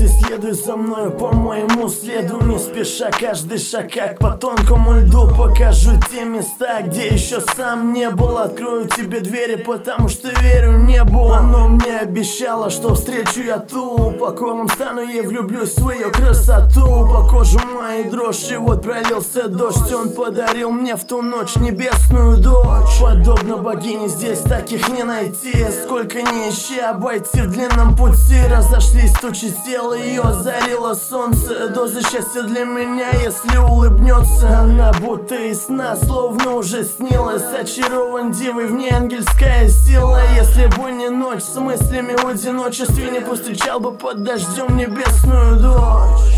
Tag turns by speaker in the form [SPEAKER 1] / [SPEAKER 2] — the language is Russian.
[SPEAKER 1] ты следуй за мною по моему следу, не спеша, каждый шаг как по тонкому льду. Покажу те места, где еще сам не был. Открою тебе двери, потому что верю небу. Оно мне обещало, что встречу я ту, покорным стану ей, влюблюсь в свою красоту. По коже моей дрожь, и вот пролился дождь. Он подарил мне в ту ночь небесную дочь. Подобно богине здесь таких не найти. Сколько не ищи, обойти в длинном пути. Разошлись тучи, тело ее озарило солнце. Доза счастья для меня, если улыбнется. Она будто из сна, словно уже снилась. Очарован дивой, в ней ангельская сила. Если бы не ночь, с мыслями в одиночестве не повстречал бы под дождем небесную дочь.